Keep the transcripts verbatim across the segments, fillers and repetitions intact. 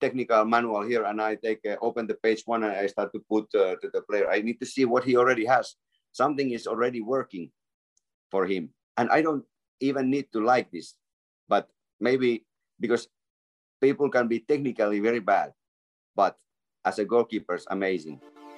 technical manual here, and I take uh, open the page one and I start to put uh, to the player. I need to see what he already has. Something is already working for him, and I don't even need to like this, but maybe because people can be technically very bad, but as a goalkeeper, it's amazing.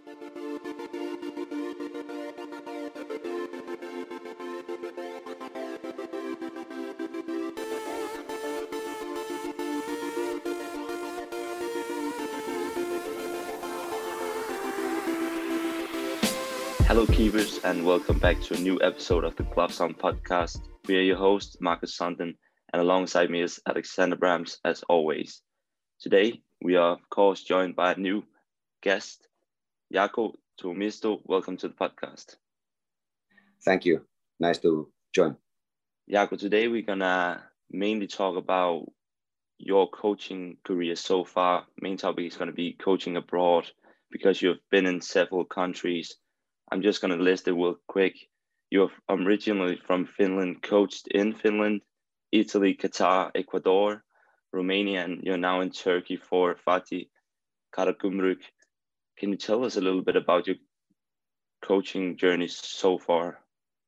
Hello keepers, and welcome back to a new episode of the Glove Sound podcast. We are your host, Marcus Sundin, and alongside me is Alexander Brams, as always. Today, we are of course joined by a new guest, Jaakko Tuomisto. Welcome to the podcast. Thank you. Nice to join. Jaakko, today we're gonna mainly talk about your coaching career so far. Main topic is gonna be coaching abroad because you've been in several countries. I'm just going to list it real quick. You're originally from Finland, coached in Finland, Italy, Qatar, Ecuador, Romania, and you're now in Turkey for Fatih Karagümrük. Can you tell us a little bit about your coaching journey so far?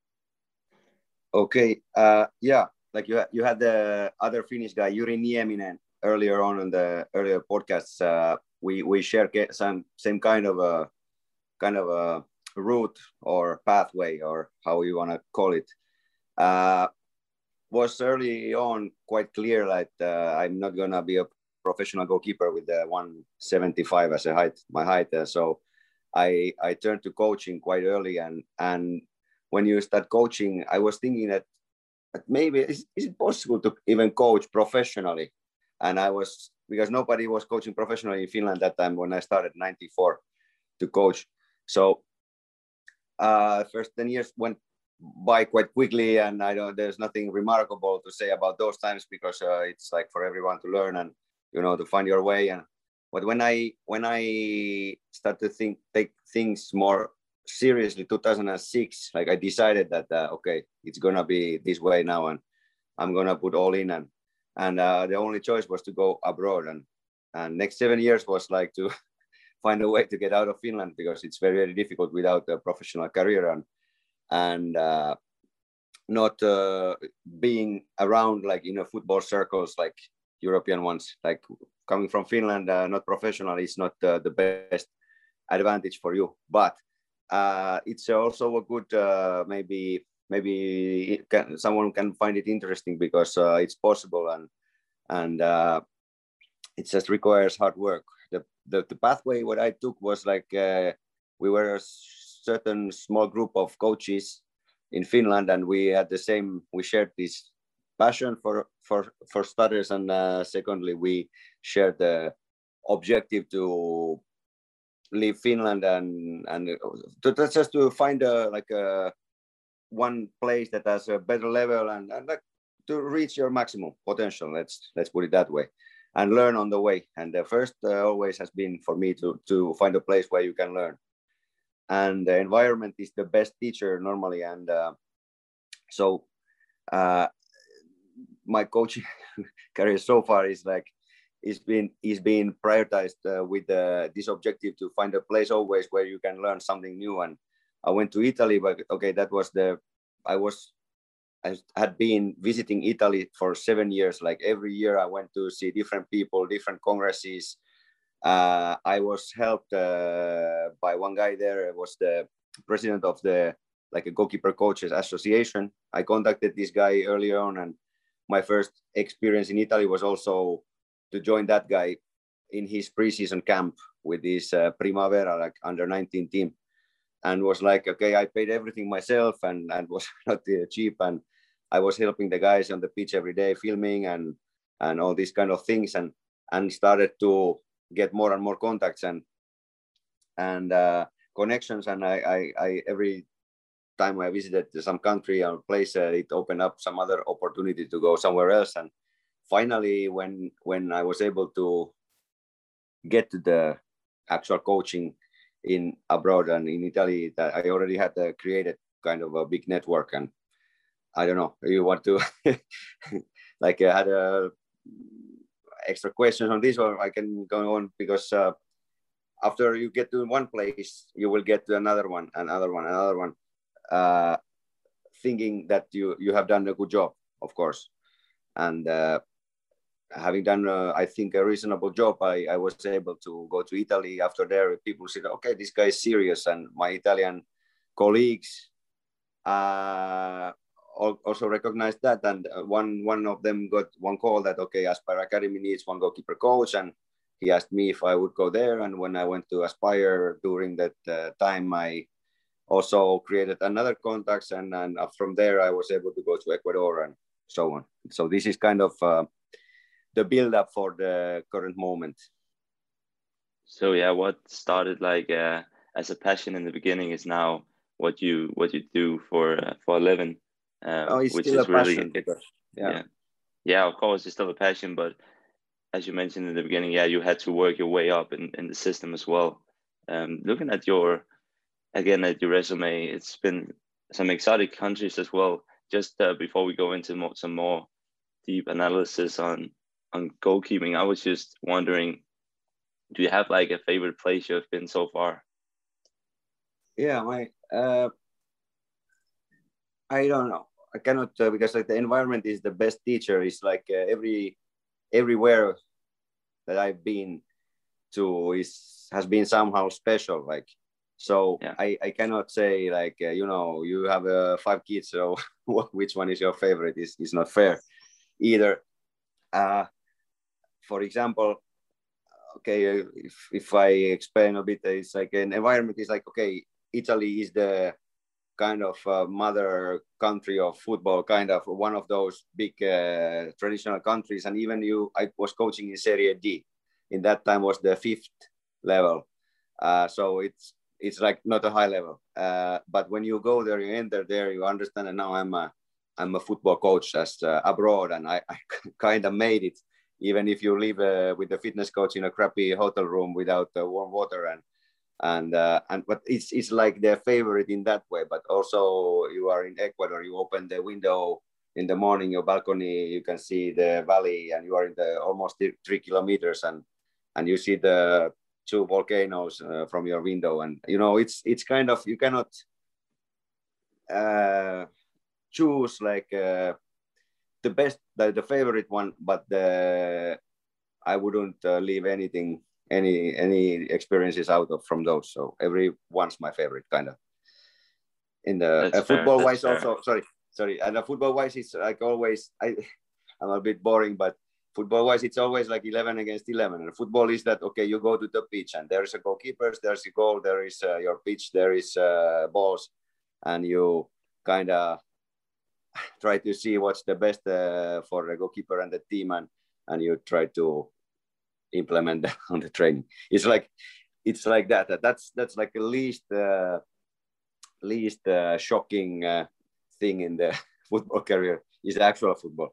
Okay, uh, yeah, like you had, you had the other Finnish guy, Juri Nieminen, earlier on in the earlier podcasts. Uh, we we share some same kind of a kind of a route or pathway, or how you want to call it. Uh, was early on quite clear that uh, I'm not gonna be a professional goalkeeper with the one seventy-five as a height, my height. Uh, so I I turned to coaching quite early, and and when you start coaching, I was thinking that, that maybe is, is it possible to even coach professionally? And I was, because nobody was coaching professionally in Finland that time when I started ninety-four to coach. So Uh, first ten years went by quite quickly, and I don't. There's nothing remarkable to say about those times because uh, it's like for everyone to learn and you know to find your way. And but when I when I start to think take things more seriously, two thousand six, like I decided that uh, okay, it's gonna be this way now, and I'm gonna put all in. And and uh, the only choice was to go abroad. And and next seven years was like to find a way to get out of Finland because it's very, very difficult without a professional career and and uh, not uh, being around like in a football circles like European ones. Like coming from Finland, uh, not professional is not uh, the best advantage for you. But uh, it's also a good uh, maybe maybe it can, someone can find it interesting because uh, it's possible and and uh, it just requires hard work. The, the, the pathway what I took was like uh, we were a certain small group of coaches in Finland, and we had the same, we shared this passion for for for starters, and uh, secondly we shared the objective to leave Finland and and to, to just to find a like a one place that has a better level and, and like to reach your maximum potential. Let's let's put it that way. And learn on the way. And the first uh, always has been for me to, to find a place where you can learn. And the environment is the best teacher normally. And uh, so uh, my coaching career so far is like, is been is being prioritized uh, with uh, this objective to find a place always where you can learn something new. And I went to Italy, but okay, that was the, I was, I had been visiting Italy for seven years. Like every year I went to see different people, different congresses. Uh, I was helped uh, by one guy there. It was the president of the like a goalkeeper coaches association. I contacted this guy earlier on, and my first experience in Italy was also to join that guy in his preseason camp with this uh, Primavera, like under nineteen team. And was like, okay, I paid everything myself and, and was not uh, cheap. And I was helping the guys on the pitch every day, filming and and all these kind of things, and and started to get more and more contacts and and uh, connections. And I, I, I every time I visited some country or place, uh, it opened up some other opportunity to go somewhere else. And finally, when when I was able to get to the actual coaching in abroad and in Italy, that I already had uh, created kind of a big network. And I don't know, you want to like I had a extra questions on this, or I can go on because uh, after you get to one place, you will get to another one, another one, another one, uh, thinking that you you have done a good job, of course, and uh, having done, uh, I think, a reasonable job, I, I was able to go to Italy. After there, people said, okay, this guy is serious, and my Italian colleagues uh, also recognized that, and one one of them got one call that, okay, Aspire Academy needs one goalkeeper coach, and he asked me if I would go there. And when I went to Aspire during that uh, time, I also created another contacts, and, and from there I was able to go to Ecuador and so on. So this is kind of uh, the build up for the current moment. So yeah, what started like uh, as a passion in the beginning is now what you what you do for uh, for a living, uh, oh, it's which still is a passion really because, yeah. yeah yeah of course it's still a passion, but as you mentioned in the beginning, yeah, you had to work your way up in, in the system as well. Um, looking at your again at your resume, it's been some exotic countries as well. Just uh, before we go into more, some more deep analysis on on goalkeeping, I was just wondering, do you have like a favorite place you have been so far? Yeah, my uh, I don't know. I cannot uh, because like the environment is the best teacher. It's like uh, every everywhere that I've been to is has been somehow special. Like so, Yeah. I I cannot say like uh, you know you have uh, five kids, so which one is your favorite? Is is not fair either. Uh, for example, okay, if if I explain a bit, it's like an environment is like okay, Italy is the kind of uh, mother country of football, kind of one of those big uh, traditional countries. And even you, I was coaching in Serie D. In that time was the fifth level. Uh, so it's it's like not a high level. Uh, but when you go there, you enter there, you understand. And now I'm a I'm a football coach as uh, abroad, and I, I kind of made it. Even if you live uh, with a fitness coach in a crappy hotel room without uh, warm water and and uh, and but it's it's like their favorite in that way. But also you are in Ecuador, you open the window in the morning, your balcony, you can see the valley, and you are in the almost three kilometers, and and you see the two volcanoes uh, from your window, and you know it's it's kind of you cannot uh, choose like uh, the best the, the favorite one, but the I wouldn't uh, leave anything any any experiences out of from those. So every one's my favorite kind of. In the That's uh, fair. football That's wise fair. also sorry sorry and the football wise it's like always I I'm a bit boring, but football wise it's always like eleven against eleven. And football is that okay, you go to the pitch and there's a goalkeeper, there's a goal, there is uh, your pitch, there is uh, balls, and you kind of try to see what's the best uh, for the goalkeeper and the team, and and you try to implement that on the training. It's like it's like that. That's that's like the least uh, least uh, shocking uh, thing in the football career is actual football.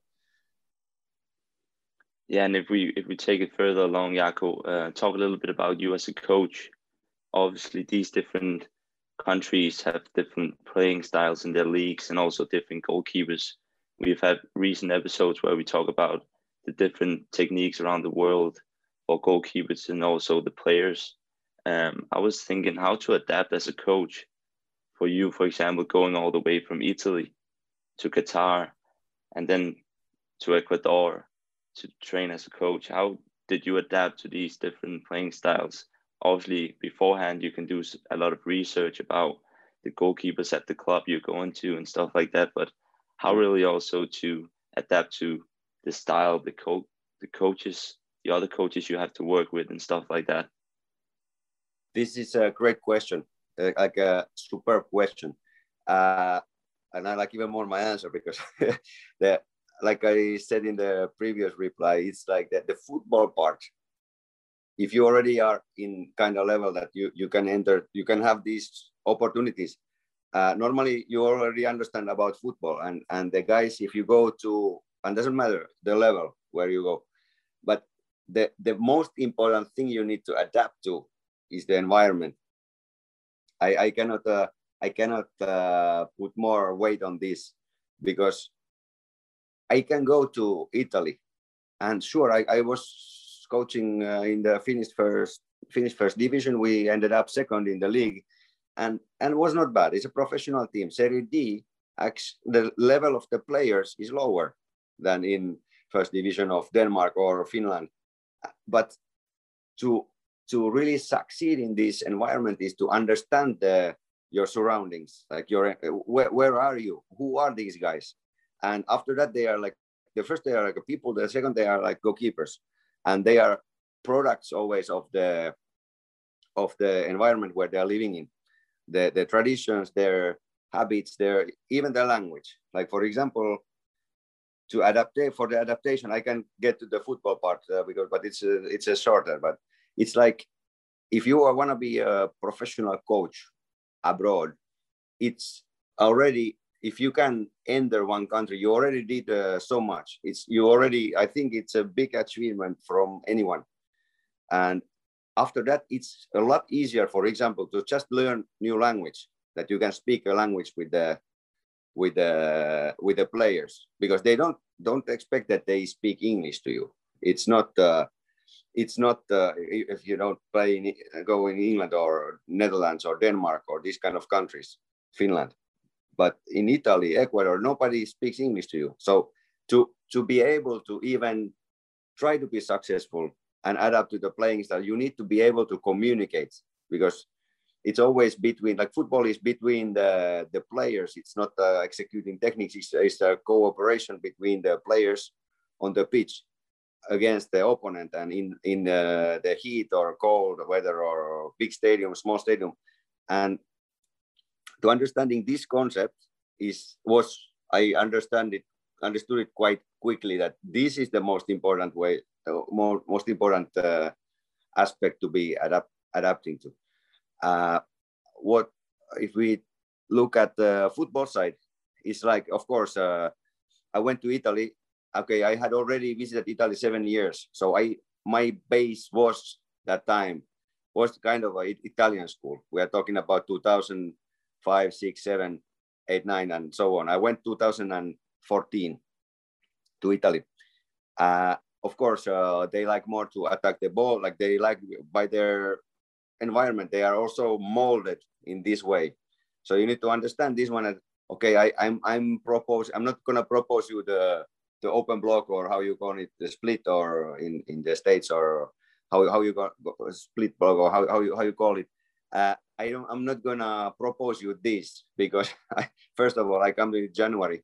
Yeah, and if we if we take it further along, Jaakko, uh, talk a little bit about you as a coach. Obviously, these different countries have different playing styles in their leagues and also different goalkeepers. We've had recent episodes where we talk about the different techniques around the world for goalkeepers and also the players. Um, I was thinking how to adapt as a coach for you, for example, going all the way from Italy to Qatar and then to Ecuador to train as a coach. How did you adapt to these different playing styles? Obviously, beforehand, you can do a lot of research about the goalkeepers at the club you're going to and stuff like that. But how really also to adapt to the style, the co- the coaches, the other coaches you have to work with and stuff like that? This is a great question, uh, like a superb question. Uh, and I like even more my answer because the, like I said in the previous reply, it's like that the football part. If you already are in kind of level that you, you can enter, you can have these opportunities. Uh, normally, you already understand about football, and and the guys, if you go to, and doesn't matter the level where you go, but the the most important thing you need to adapt to is the environment. I I cannot uh, I cannot uh, put more weight on this because I can go to Italy And sure, I, I was coaching uh, in the Finnish first Finnish first division. We ended up second in the league, and and it was not bad. It's a professional team. Serie D, the level of the players is lower than in first division of Denmark or Finland. But to to really succeed in this environment is to understand the, your surroundings, like your where, where are you, who are these guys, and after that they are like the first they are like people, the second they are like goalkeepers, and they are products always of the of the environment where they are living in, the the traditions, their habits, their even their language. Like for example, to adapt for the adaptation, I can get to the football part uh, because but it's a, it's a shorter, but it's like if you want to be a professional coach abroad, it's already, if you can enter one country, you already did uh, so much. It's you already, I think it's a big achievement from anyone. And after that, it's a lot easier, for example, to just learn new language, that you can speak a language with the with the with the players, because they don't don't expect that they speak English to you. It's not uh, it's not uh, if you don't play in, go in England or Netherlands or Denmark or these kind of countries, Finland, but in Italy, Ecuador, nobody speaks English to you. So to to be able to even try to be successful and adapt to the playing style, you need to be able to communicate, because it's always between, like football is between the, the players. It's not uh, executing techniques. It's, it's a cooperation between the players on the pitch against the opponent, and in, in uh, the heat or cold weather or big stadium, small stadium. And to understanding this concept is, was, I understand it, understood it quite quickly, that this is the most important way, uh, more, most important uh, aspect to be adapt, adapting to. Uh, what if we look at the football side? It's like, of course, uh, I went to Italy. Okay, I had already visited Italy seven years, so I my base was that time was kind of an Italian school. We are talking about two thousand five, six, seven, eight, nine, and so on. I went two thousand fourteen to Italy. Uh, of course, uh, they like more to attack the ball. Like they like by their environment, they are also molded in this way. So you need to understand this one. As, okay, I, I'm I'm propose. I'm not gonna propose you the the open block, or how you call it, the split, or in, in the States, or how how you got split block, or how how you how you call it. Uh, I don't. I'm not gonna propose you this, because I, first of all, I come in January.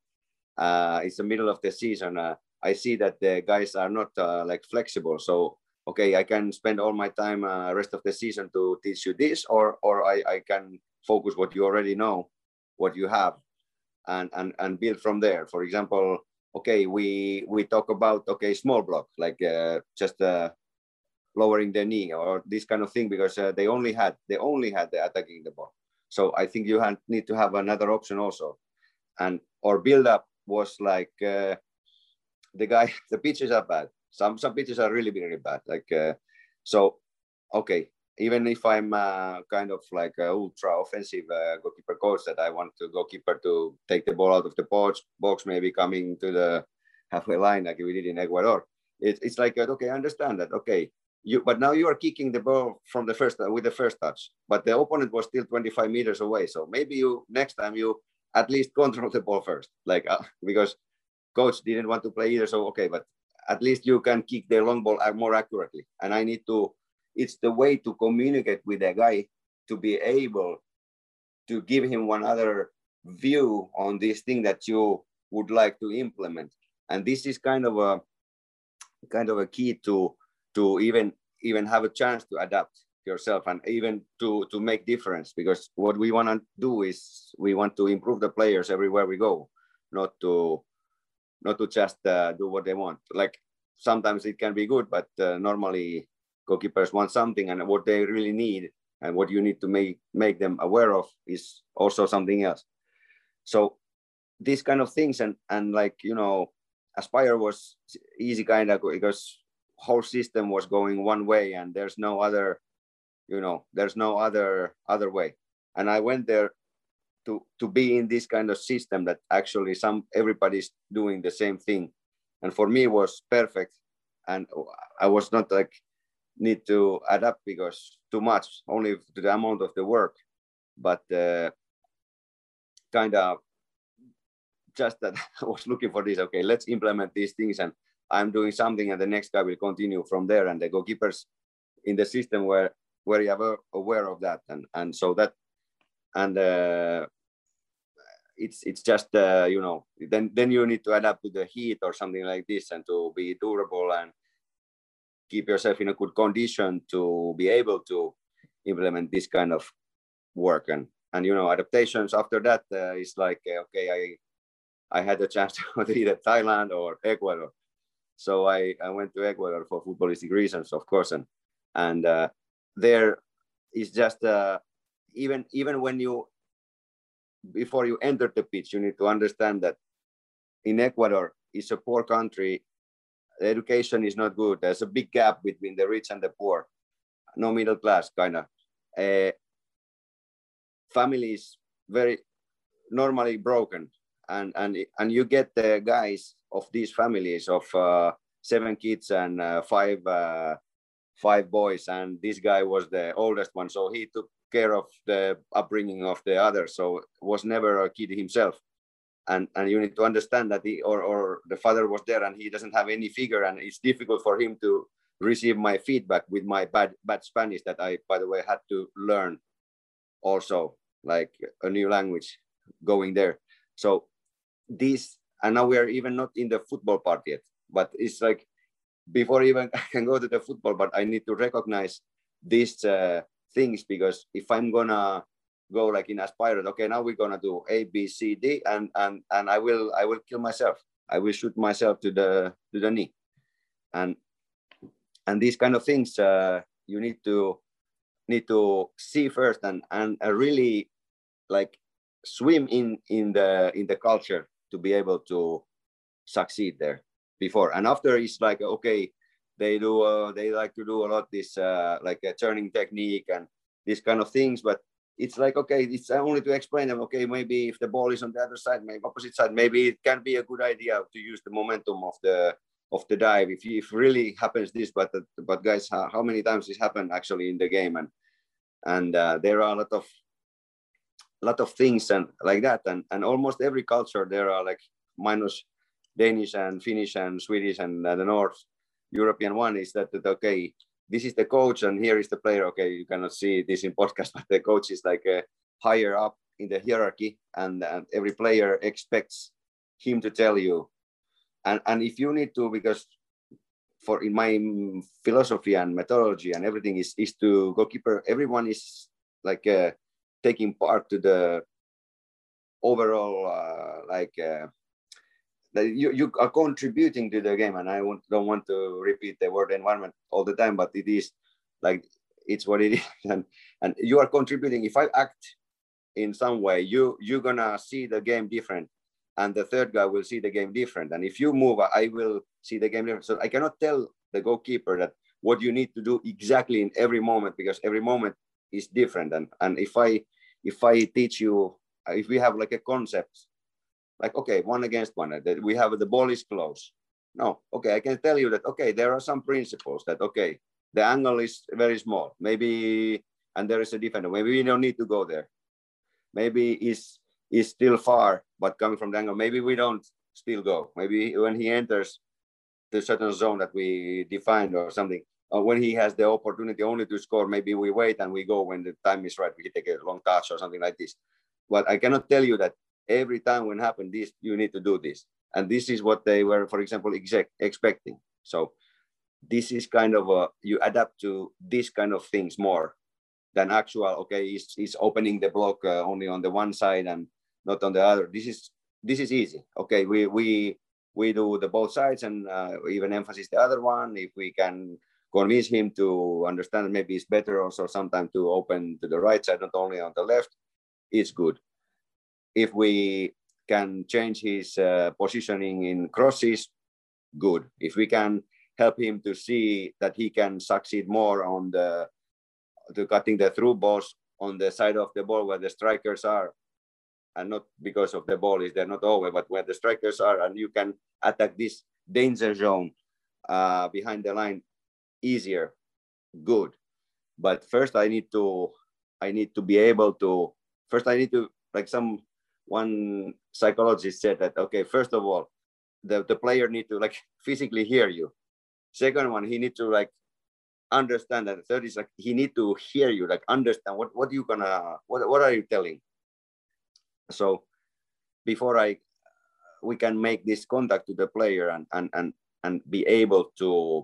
Uh, it's the middle of the season. Uh, I see that the guys are not uh, like flexible. So okay, I can spend all my time uh, rest of the season to teach you this, or or I, I can focus what you already know, what you have, and and and build from there. For example, okay, we we talk about okay small block, like uh, just uh, lowering the knee or this kind of thing, because uh, they only had they only had the attacking the ball. So I think you have, need to have another option also, and or build up was like uh, the guy the pitches are bad. Some some pitches are really really bad. Like uh, so, okay. Even if I'm uh, kind of like an ultra offensive uh, goalkeeper coach, that I want the goalkeeper to take the ball out of the box, box maybe coming to the halfway line like we did in Ecuador. It, it's like okay, I understand that. Okay, you but now you are kicking the ball from the first with the first touch, but the opponent was still twenty-five meters away. So maybe you next time you at least control the ball first, like uh, because coach didn't want to play either. So okay, but at least you can kick the long ball more accurately. And I need to, it's the way to communicate with a guy to be able to give him one other view on this thing that you would like to implement. And this is kind of a kind of a key to to even even have a chance to adapt yourself and even to to make difference, because what we want to do is we want to improve the players everywhere we go, not to not to just uh, do what they want. Like sometimes it can be good, but uh, normally goalkeepers want something, and what they really need and what you need to make make them aware of is also something else. So these kind of things, and and like you know, Aspire was easy kind of because whole system was going one way, and there's no other, you know, there's no other other way. And I went there to to be in this kind of system that actually some everybody's doing the same thing, and for me it was perfect. and I was not like need to adapt because too much, only to the amount of the work, but uh, kind of just that I was looking for this. Okay, let's implement these things, and I'm doing something, and the next guy will continue from there. And the goalkeepers in the system were very aware of that, and and so that and uh, it's it's just uh, you know then then you need to adapt to the heat or something like this, and to be durable and keep yourself in a good condition to be able to implement this kind of work. And and you know adaptations after that uh, is like uh, okay, I I had a chance to go to either Thailand or Ecuador, so I I went to Ecuador for footballistic reasons, of course, and and uh, there is just uh, even even when you before you enter the pitch, you need to understand that in Ecuador, it's a poor country. The education is not good. There's a big gap between the rich and the poor. No middle class, kind of. Uh, families very normally broken, and and and you get the guys of these families of uh, seven kids and uh, five uh, five boys, and this guy was the oldest one, so he took care of the upbringing of the others, so was never a kid himself. And and you need to understand that he or, or the father was there and he doesn't have any figure, and it's difficult for him to receive my feedback with my bad bad Spanish that I, by the way, had to learn also, like a new language going there. So this, and now we are even not in the football part yet, but it's like before even I can go to the football, but I need to recognize these uh, things, because if I'm gonna go like in Aspire, okay, now we're gonna do A, B, C, D, and and and I will I will kill myself. I will shoot myself to the to the knee, and and these kind of things uh, you need to need to see first, and and uh, really like swim in in the in the culture to be able to succeed there before. And after it's like okay, they do uh, they like to do a lot this uh, like a turning technique and these kind of things, but it's like okay, it's only to explain them, okay, maybe if the ball is on the other side, maybe opposite side, maybe it can be a good idea to use the momentum of the of the dive if, if really happens this. But but guys, how, how many times this happened actually in the game? And and uh, there are a lot of lot of things and like that, and and almost every culture there are, like minus Danish and Finnish and Swedish and uh, the North European one, is that, that okay, this is the coach and here is the player. Okay, you cannot see this in podcast, but the coach is like a higher up in the hierarchy, and, and every player expects him to tell you. And and if you need to, because for in my philosophy and methodology and everything is is to goalkeeper, everyone is like uh, taking part to the overall uh, like uh, you, you are contributing to the game. And I want, don't want to repeat the word environment all the time, but it is like it's what it is. and and you are contributing. If I act in some way, you you're gonna see the game different, and the third guy will see the game different. And if you move, I will see the game different. So I cannot tell the goalkeeper that what you need to do exactly in every moment, because every moment is different. And and if I if I teach you, if we have like a concept, like okay, one against one, that we have the ball is close. No, okay, I can tell you that okay, there are some principles that okay, the angle is very small, maybe, and there is a defender. Maybe we don't need to go there. Maybe is is still far, but coming from the angle, maybe we don't still go. Maybe when he enters the certain zone that we defined or something, uh, when he has the opportunity only to score, maybe we wait and we go when the time is right. We take a long touch or something like this. But I cannot tell you that every time when happen this, you need to do this. And this is what they were, for example, exec- expecting. So this is kind of a, you adapt to this kind of things more than actual, okay, he's, he's opening the block uh, only on the one side and not on the other. This is this is easy. Okay, we we we do the both sides, and uh, even emphasize the other one. If we can convince him to understand, maybe it's better also sometimes to open to the right side, not only on the left, it's good. If we can change his uh, positioning in crosses, good. If we can help him to see that he can succeed more on the to cutting the through balls on the side of the ball where the strikers are, and not because of the ball is there not over, but where the strikers are, and you can attack this danger zone uh, behind the line easier, good. But first I need to, I need to be able to, first I need to, like some, one psychologist said that, okay, first of all, the, the player need to like physically hear you. Second one, he need to like understand that. Third is like, he need to hear you, like understand what, what you gonna, what, what are you telling? So before I, we can make this contact to the player and, and, and, and be able to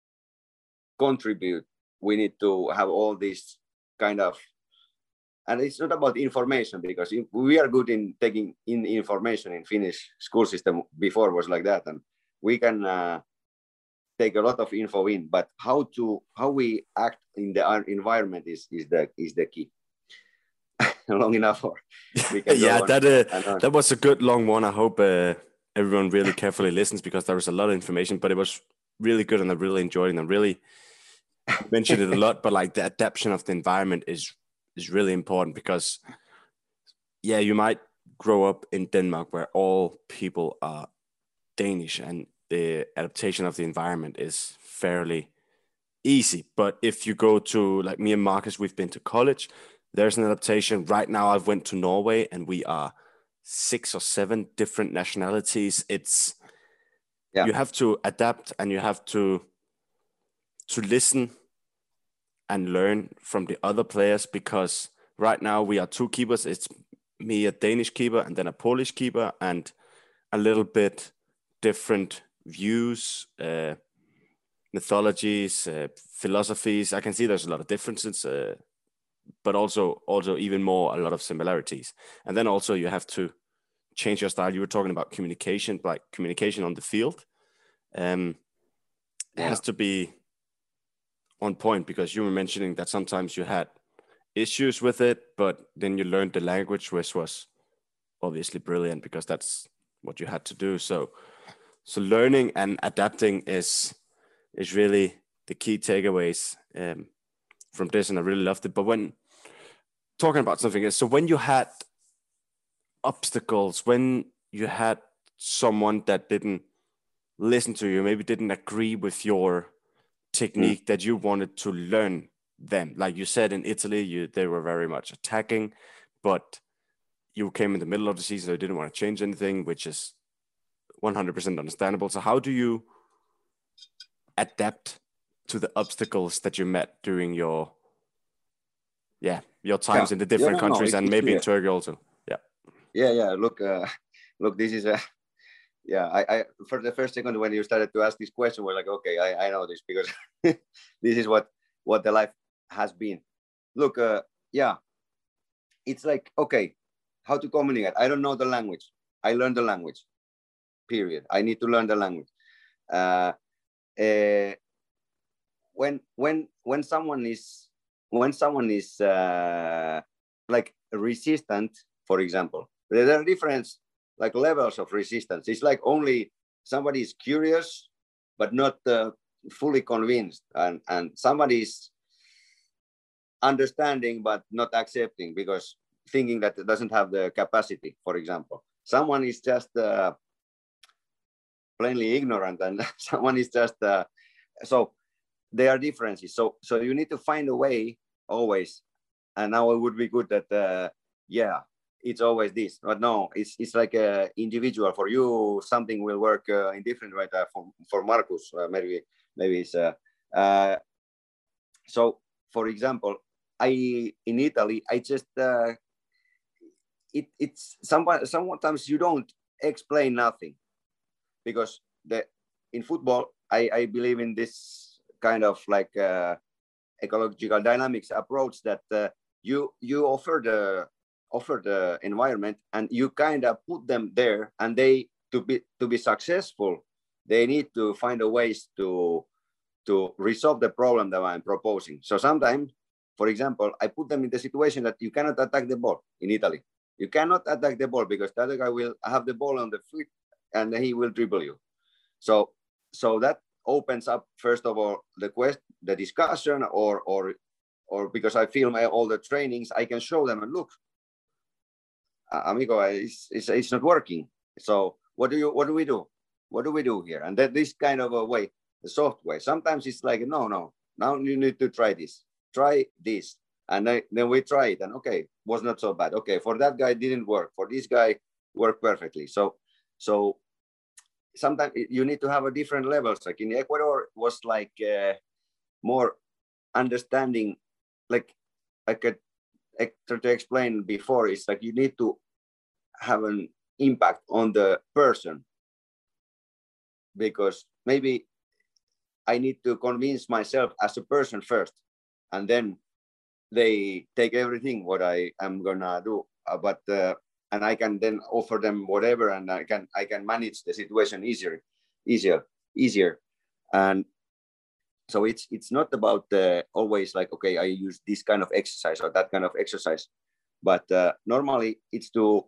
contribute, we need to have all this kind of, and it's not about information, because we are good in taking in information in Finnish school system. Before was like that, and we can uh, take a lot of info in, but how to, how we act in the environment is, is the, is the key. Long enough, or we can yeah, go that uh, that was a good long one. I hope uh, everyone really carefully listens, because there was a lot of information, but it was really good, and I really enjoyed it. And I really mentioned it a lot, but like the adaptation of the environment is is really important, because yeah, you might grow up in Denmark where all people are Danish, and the adaptation of the environment is fairly easy. But if you go to, like me and Marcus, we've been to college, there's an adaptation. Right now I've went to Norway, and we are six or seven different nationalities. It's, yeah, you have to adapt, and you have to to listen and learn from the other players, because right now we are two keepers. It's me, a Danish keeper, and then a Polish keeper, and a little bit different views, uh, mythologies, uh, philosophies. I can see there's a lot of differences, uh, but also also even more, a lot of similarities. And then also you have to change your style. You were talking about communication, like communication on the field. Um, yeah. It has to be on point, because you were mentioning that sometimes you had issues with it, but then you learned the language, which was obviously brilliant, because that's what you had to do. So, so learning and adapting is is really the key takeaways um, from this, and I really loved it. But when talking about something else, so when you had obstacles, when you had someone that didn't listen to you, maybe didn't agree with your technique, mm. that you wanted to learn them, like you said in Italy, you they were very much attacking, but you came in the middle of the season, so you didn't want to change anything, which is one hundred percent understandable. So how do you adapt to the obstacles that you met during your yeah your times yeah. in the different yeah, no, countries no, and maybe clear. in Turkey also? Yeah yeah yeah look uh, look this is a yeah I, I for the first second when you started to ask this question, we're like, okay, I, I know this, because this is what what the life has been. Look, uh, yeah, it's like, okay, how to communicate. I don't know the language. I learned the language, period. I need to learn the language. Uh, uh, when when when someone is when someone is uh, like resistant, for example, there are different like levels of resistance. It's like only somebody is curious but not uh, fully convinced, and and somebody is understanding but not accepting, because thinking that it doesn't have the capacity, for example. Someone is just uh, plainly ignorant, and someone is just uh, so there are differences. So so you need to find a way always. And now it would be good that uh, yeah, it's always this, but no, it's it's like a individual. For you, something will work uh, in different way. Uh, for for Marcus, uh, maybe maybe it's uh, uh, so. For example, I in Italy, I just uh, it it's sometimes sometimes you don't explain nothing, because the in football I I believe in this kind of like uh, ecological dynamics approach that uh, you you offer the offer the environment and you kind of put them there, and they to be to be successful, they need to find a ways to to resolve the problem that I'm proposing. So sometimes, for example, I put them in the situation that you cannot attack the ball in Italy. You cannot attack the ball because the other guy will have the ball on the foot and he will dribble you. So so that opens up, first of all, the quest, the discussion, or or or because I film all the trainings, I can show them and look, amigo, it's, it's, it's not working. So what do you what do we do? What do we do here? And that this kind of a way. the soft way. Sometimes it's like, no, no, now you need to try this, try this. And I, then we try it and okay, was not so bad. Okay, for that guy didn't work. For this guy worked perfectly. So, so sometimes you need to have a different levels. Like in Ecuador was like uh, more understanding, like I could try to explain before, it's like you need to have an impact on the person, because maybe I need to convince myself as a person first, and then they take everything what I am gonna do. Uh, but uh, and I can then offer them whatever, and I can I can manage the situation easier, easier, easier. And so it's it's not about uh, always like, okay, I use this kind of exercise or that kind of exercise, but uh, normally it's to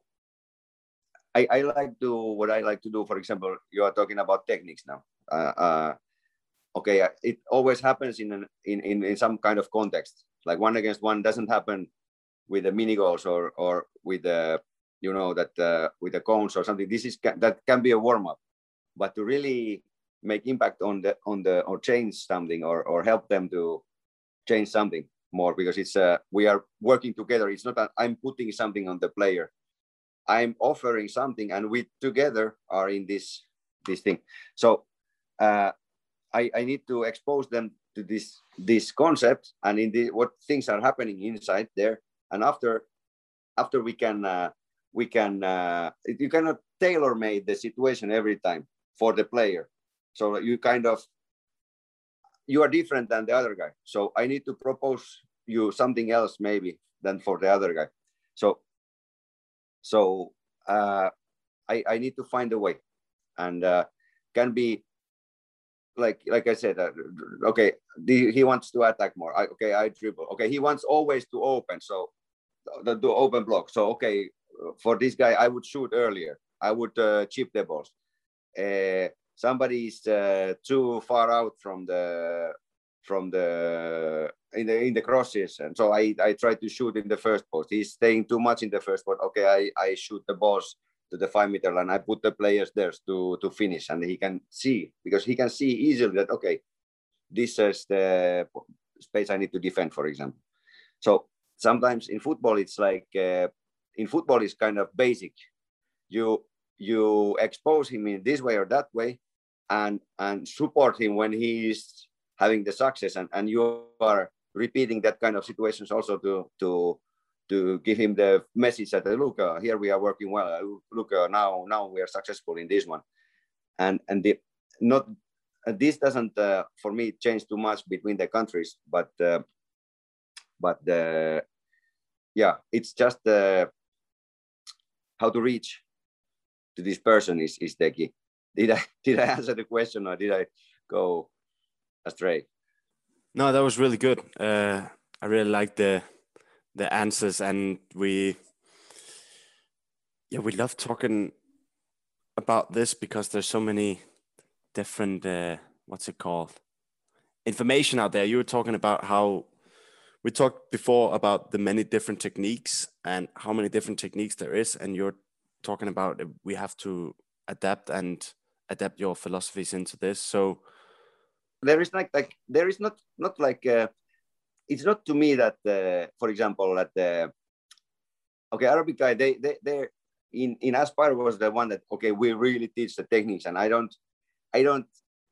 I, I like to what I like to do. For example, you are talking about techniques now. Uh, uh, okay, it always happens in, an, in in in some kind of context. Like one against one doesn't happen with the mini goals or or with the you know that uh, with the cones or something. This is that can be a warm up, but to really make impact on the on the or change something or or help them to change something more, because it's uh, we are working together. It's not that I'm putting something on the player. I'm offering something, and we together are in this this thing. So uh, I I need to expose them to this this concept and in the what things are happening inside there, and after after we can uh, we can uh, you cannot tailor made the situation every time for the player. So you kind of you are different than the other guy. So I need to propose you something else maybe than for the other guy. So so uh, I I need to find a way, and uh, can be like like I said. Uh, okay, the, he wants to attack more. I, okay, I dribble. Okay, he wants always to open. So the, the open block. So okay, for this guy, I would shoot earlier. I would uh, chip the balls. Uh, somebody is uh, too far out from the from the in the in the crosses, and so I I try to shoot in the first post. He's staying too much in the first post. Okay, I I shoot the balls to the five meter line. I put the players there to to finish, and he can see, because he can see easily that okay, this is the space I need to defend, for example. So sometimes in football it's like uh, in football it's kind of basic. You you expose him in this way or that way, and and support him when he is having the success, and, and you are repeating that kind of situations also to to to give him the message that look, uh, here we are working well. Uh, look, uh, now now we are successful in this one, and and the not uh, this doesn't uh, for me change too much between the countries, but uh, but the yeah, it's just uh, how to reach to this person is is the key. Did I did I answer the question, or did I go astray? No, that was really good. Uh, I really like the the answers, and we yeah we love talking about this because there's so many different uh, what's it called information out there. You were talking about how we talked before about the many different techniques and how many different techniques there is, and you're talking about we have to adapt and adapt your philosophies into this. So there is like like there is not not like uh, it's not to me that uh, for example that uh, okay, Arabic guy they they they in in Aspire was the one that okay, we really teach the techniques, and I don't I don't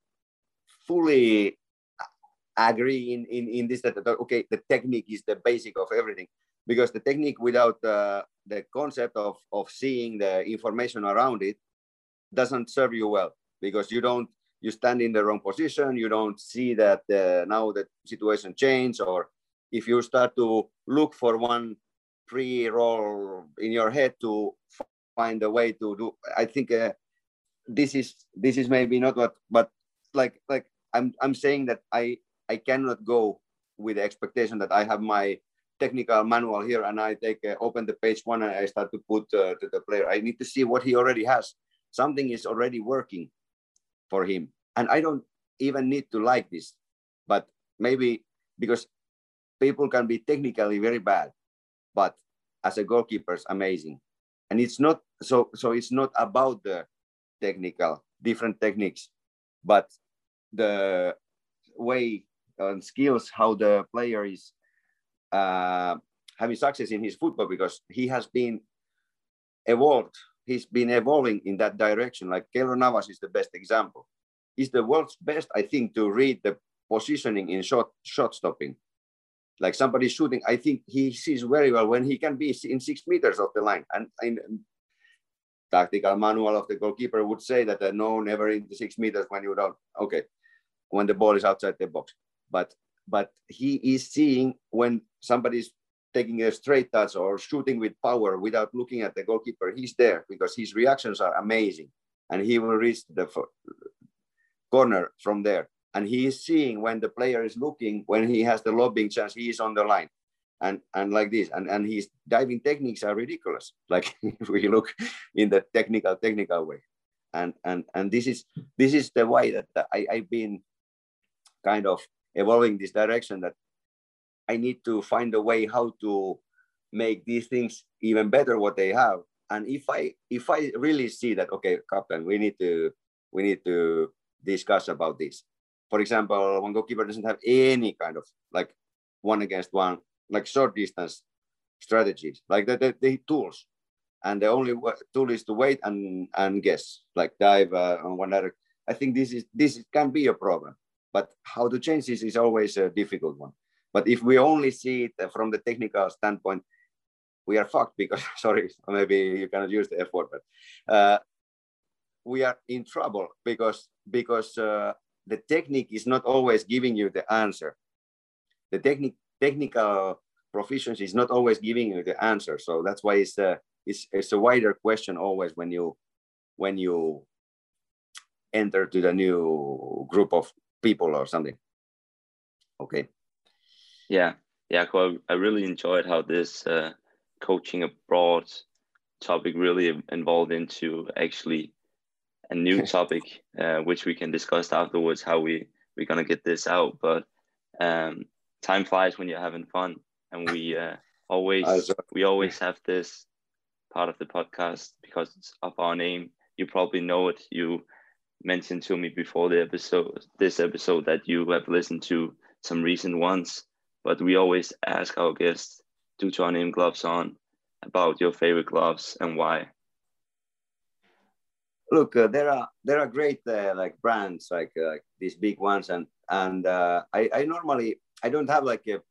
fully agree in in in this that okay, the technique is the basic of everything, because the technique without uh, the concept of of seeing the information around it doesn't serve you well, because you don't you stand in the wrong position, you don't see that uh, now the situation changed, or if you start to look for one pre-roll in your head to find a way to do, I think uh, this is this is maybe not what, but like like I'm I'm saying that I I cannot go with the expectation that I have my technical manual here and I take uh, open the page one and I start to put uh, to the player. I need to see what he already has. Something is already working for him, and I don't even need to like this, but maybe because people can be technically very bad, but as a goalkeeper, it's amazing. And it's not so so it's not about the technical different techniques, but the way and skills how the player is uh, having success in his football, because he has been evolved. He's been evolving in that direction. Like Keylor Navas is the best example. He's the world's best, I think, to read the positioning in shot shot stopping. Like somebody shooting, I think he sees very well when he can be in six meters of the line. And in tactical manual of the goalkeeper would say that uh, no, never into six meters when you don't. Okay, when the ball is outside the box. But but he is seeing when somebody's taking a straight touch or shooting with power without looking at the goalkeeper. He's there because his reactions are amazing, and he will reach the corner from there. And he is seeing when the player is looking, when he has the lobbing chance, he is on the line. And, and like this, and, and his diving techniques are ridiculous. Like if we look in the technical, technical way. And, and, and this is this is the way that I, I've been kind of evolving this direction, that I need to find a way how to make these things even better what they have. And if I if I really see that, okay, captain, we need to we need to discuss about this. For example, one goalkeeper doesn't have any kind of like one against one, like short distance strategies, like the, the, the tools. And the only tool is to wait and, and guess, like dive uh, on one other. I think this is this can be a problem, but how to change this is always a difficult one. But if we only see it from the technical standpoint, we are fucked because, sorry, maybe you cannot use the F word, but uh, we are in trouble because, because uh, the technique is not always giving you the answer. The technique, technical proficiency is not always giving you the answer. So that's why it's a, it's, it's a wider question always when you, when you enter to the new group of people or something. Okay. Yeah. Yeah. Cool. I really enjoyed how this uh, coaching abroad topic really evolved into actually a new topic, uh, which we can discuss afterwards, how we, we're going to get this out. But um, time flies when you're having fun. And we uh, always, also, we always have this part of the podcast because it's of our name. You probably know it. You mentioned to me before the episode, this episode, that you have listened to some recent ones, but we always ask our guests, due to our name Gloves On, about your favorite gloves and why. Look, uh, there are there are great uh, like brands like uh, these big ones, and and uh, I I normally I don't have like a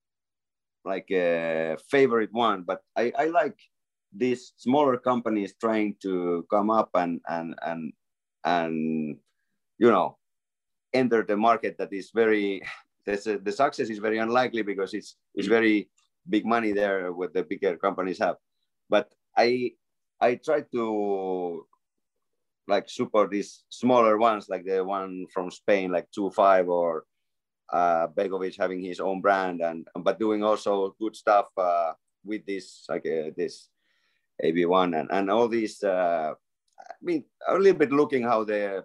like a favorite one, but I I like these smaller companies trying to come up and and and and you know enter the market that is very the the success is very unlikely because it's it's very big money there what the bigger companies have, but I I try to like support these smaller ones, like the one from Spain, like two five, or uh, Begovic having his own brand, and but doing also good stuff uh, with this, like uh, this A B one and, and all these. Uh, I mean, a little bit looking how the,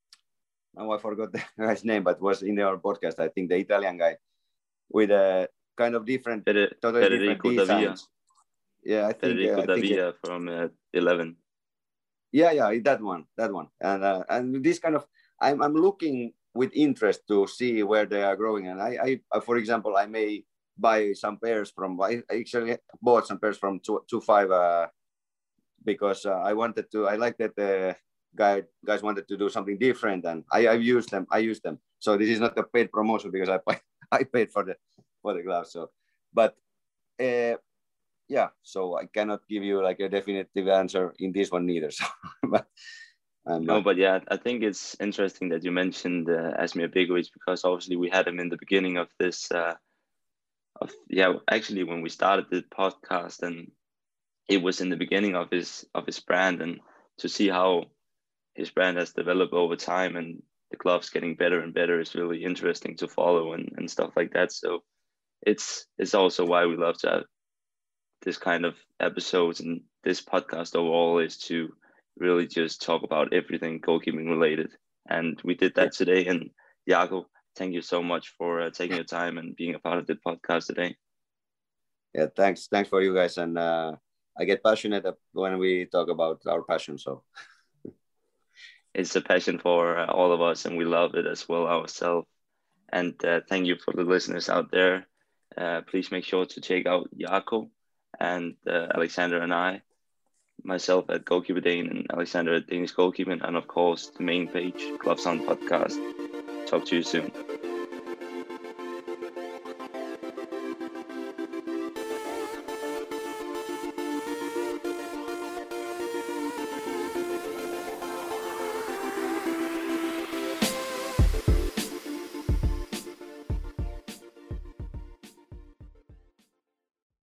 now I forgot the guy's name, but was in our podcast, I think the Italian guy with a kind of different, Fede- totally Federico different designs. Davia. Yeah, I think. Federico Uh, I think Davia it, from uh, eleven. Yeah, yeah, that one, that one, and uh, and this kind of, I'm I'm looking with interest to see where they are growing, and I, I for example, I may buy some pairs from. I actually bought some pairs from two, two five uh, because uh, I wanted to. I like that the guy guys wanted to do something different, and I I used them. I used them. So this is not a paid promotion because I I paid for the for the gloves. So, but. Uh, Yeah, so I cannot give you like a definitive answer in this one neither. So, but um, no, but yeah, I think it's interesting that you mentioned uh, Asmir Begovic, because obviously we had him in the beginning of this. Uh, of yeah, actually when we started the podcast, and it was in the beginning of his of his brand, and to see how his brand has developed over time and the gloves getting better and better is really interesting to follow and, and stuff like that. So it's it's also why we love to have this kind of episodes, and this podcast overall is to really just talk about everything goalkeeping related. And we did that today. And Jago, thank you so much for uh, taking your time and being a part of the podcast today. Yeah, thanks. Thanks for you guys. And uh, I get passionate when we talk about our passion. So it's a passion for uh, all of us, and we love it as well ourselves. And uh, thank you for the listeners out there. Uh, please make sure to check out Jaakko and uh, Alexander and I, myself at Goalkeeper Dane and Alexander at Danish Goalkeeping, and of course the main page, Gloves On Podcast. Talk to you soon.